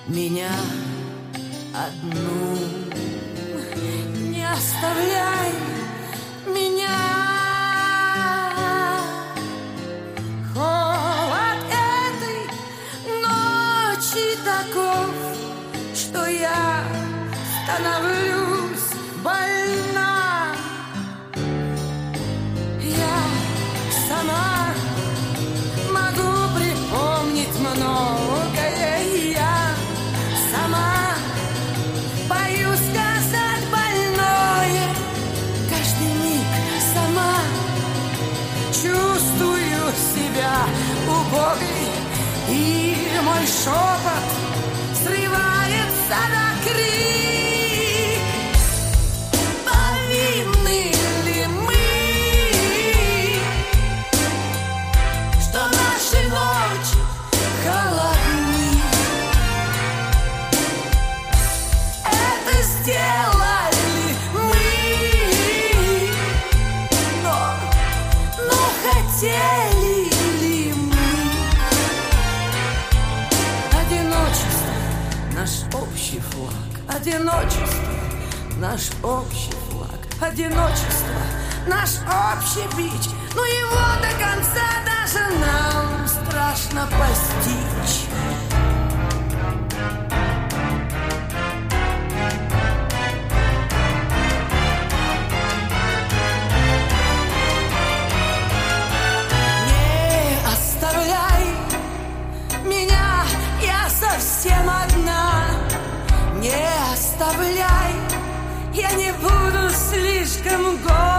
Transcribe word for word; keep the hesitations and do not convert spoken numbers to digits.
меня одну. Не оставляй меня. Холод этой ночи таков, что я становлюсь больна. Я сама могу припомнить многое, и я сама боюсь сказать больное. Каждый миг сама чувствую себя убогой, и мой шепот срывается на крик. Повинны ли мы, что наши ночи холодны? Это сделали мы, но, но хотели ли мы? Одиночество — наш общий флаг. Одиночество — наш общий флаг. Одиночество — наш общий бич. Но его до конца даже нам страшно постичь. Не оставляй меня, я совсем одна. Не оставляй, я не буду слишком горда.